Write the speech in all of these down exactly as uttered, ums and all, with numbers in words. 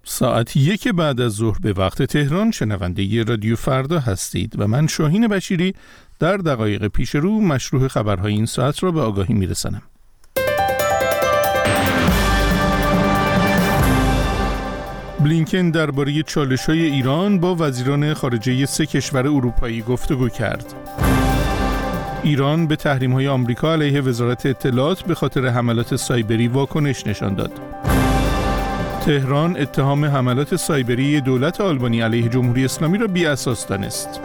ساعت یک بعد از ظهر به وقت تهران شنونده رادیو فردا هستید و من شاهین بشیری در دقایق پیش رو مشروع خبرهای این ساعت را به آگاهی میرسانم. بلینکن درباره چالش‌های ایران با وزیران خارجه سه کشور اروپایی گفتگو کرد. ایران به تحریم‌های آمریکا علیه وزارت اطلاعات به خاطر حملات سایبری واکنش نشان داد. تهران اتهام حملات سایبری دولت آلبانی علیه جمهوری اسلامی را بی‌اساس دانست.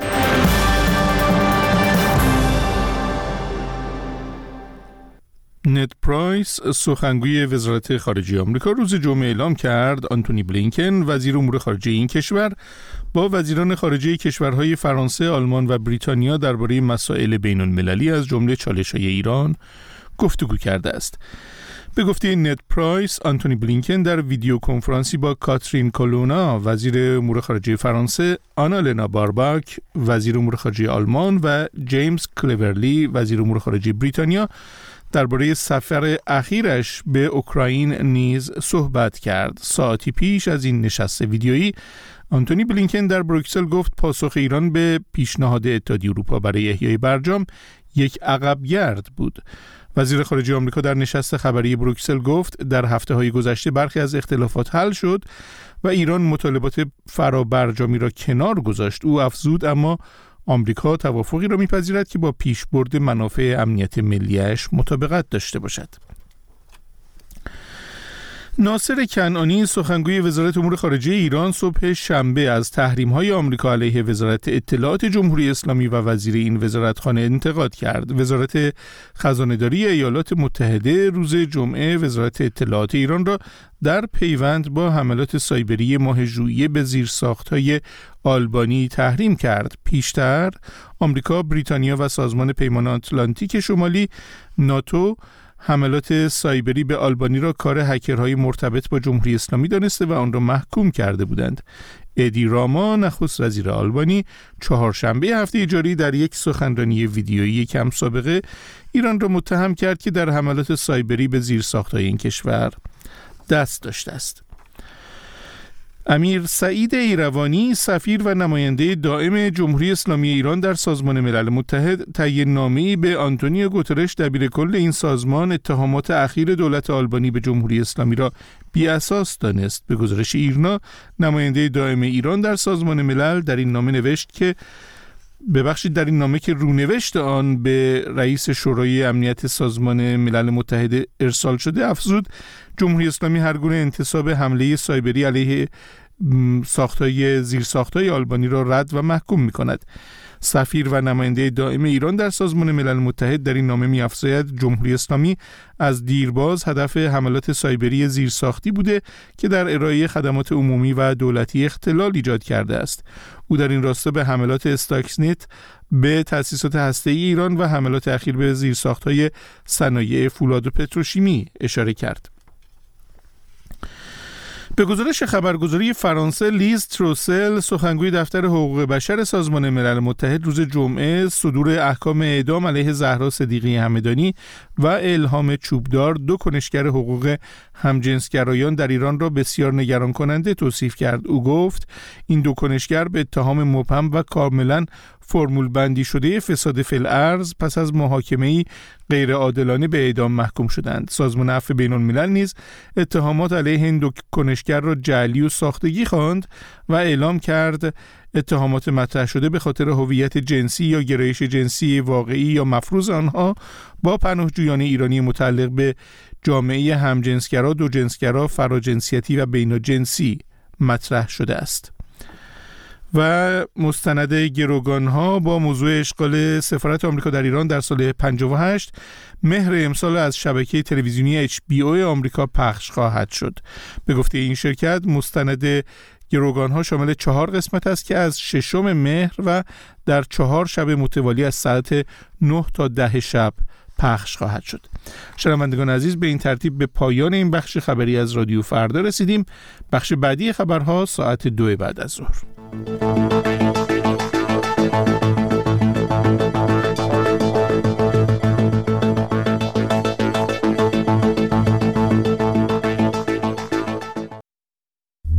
نت پرایس سخنگوی وزارت خارجه آمریکا روز جمعه اعلام کرد آنتونی بلینکن وزیر امور خارجه این کشور با وزیران خارجه کشورهای فرانسه، آلمان و بریتانیا درباره مسائل بین المللی از جمله چالش‌های ایران گفتگو کرده است. به گفته نت پرایس، آنتونی بلینکن در ویدیو کنفرانسی با کاترین کولونا وزیر امور خارجه فرانسه، آنالنا بارباک وزیر امور خارجه آلمان و جیمز کلورلی وزیر امور خارجه بریتانیا درباره سفر اخیرش به اوکراین نیز صحبت کرد. ساعتی پیش از این نشست ویدیویی آنتونی بلینکن در بروکسل گفت پاسخ ایران به پیشنهاد اتحادیه اروپا برای احیای برجام یک عقبگرد بود. وزیر خارجه آمریکا در نشست خبری بروکسل گفت در هفته‌های گذشته برخی از اختلافات حل شد و ایران مطالبات فرابرجامی را کنار گذاشت. او افزود اما آمریکا توافقی را می‌پذیرد که با پیشبرد منافع امنیت ملی‌اش مطابقت داشته باشد. ناصر کنعانی سخنگوی وزارت امور خارجه ایران صبح شنبه از تحریم‌های آمریکا علیه وزارت اطلاعات جمهوری اسلامی و وزیر این وزارتخانه انتقاد کرد. وزارت خزانه‌داری ایالات متحده روز جمعه وزارت اطلاعات ایران را در پیوند با حملات سایبری ماه ژوئیه به زیرساخت‌های آلبانی تحریم کرد. پیشتر آمریکا، بریتانیا و سازمان پیمان آتلانتیک شمالی ناتو حملات سایبری به آلبانی را کار هکرهای مرتبط با جمهوری اسلامی دانسته و آن را محکوم کرده بودند. ادی راما نخست وزیر آلبانی چهارشنبه هفته جاری در یک سخنرانی ویدیویی کم سابقه ایران را متهم کرد که در حملات سایبری به زیرساخت‌های این کشور دست داشته است. امیر سعید ایروانی سفیر و نماینده دائم جمهوری اسلامی ایران در سازمان ملل متحد طی نامه‌ای به آنتونیو گوترش دبیرکل این سازمان اتهامات اخیر دولت آلبانی به جمهوری اسلامی را بی‌اساس دانست. به گزارش ایرنا نماینده دائم ایران در سازمان ملل در این نامه نوشت که ببخشید در این نامه که رونوشت آن به رئیس شورای امنیت سازمان ملل متحد ارسال شده افزود جمهوری اسلامی هر گونه انتصاب حمله سایبری علیه ساختای زیرساختای آلبانی را رد و محکوم می‌کند. سفیر و نماینده دائم ایران در سازمان ملل متحد در این نامه می‌افزاید جمهوری اسلامی از دیرباز هدف حملات سایبری زیرساختی بوده که در ارائه خدمات عمومی و دولتی اختلال ایجاد کرده است. او در این راستا به حملات استاکسنت به تأسیسات هسته‌ای ایران و حملات اخیر به زیرساخت‌های صنایع فولاد و پتروشیمی اشاره کرد. به گزارش خبرگزاری فرانسه لیز تروسل سخنگوی دفتر حقوق بشر سازمان ملل متحد روز جمعه صدور احکام اعدام علیه زهرا صدیقی همدانی و الهام چوبدار دو کنشگر حقوق همجنسگرایان در ایران را بسیار نگران کننده توصیف کرد. او گفت این دو کنشگر به اتهام مبهم و کاملا فرمول بندی شده فساد فی الارض پس از محاکمه‌ای غیر عادلانه به اعدام محکوم شدند. سازمان عفو بین الملل نیز اتهامات علیه این دو کنشگر را جعلی و ساختگی خواند و اعلام کرد اتهامات مطرح شده به خاطر هویت جنسی یا گرایش جنسی واقعی یا مفروض آنها با پناهجویان ایرانی متعلق به جامعه همجنسگرا، دو جنسگرا، فراجنسیتی و بیناجنسی مطرح شده است. و مستند گروگان‌ها با موضوع اشغال سفارت آمریکا در ایران در سال پنجاه و هشت مهر امسال از شبکه تلویزیونی اچ بی او آمریکا پخش خواهد شد. به گفته این شرکت مستند گروگان‌ها شامل چهار قسمت است که از ششم مهر و در چهار شب متوالی از ساعت نه تا ده شب پخش خواهد شد. شنوندگان عزیز، به این ترتیب به پایان این بخش خبری از رادیو فردا رسیدیم. بخش بعدی خبرها ساعت دو بعد از ظهر.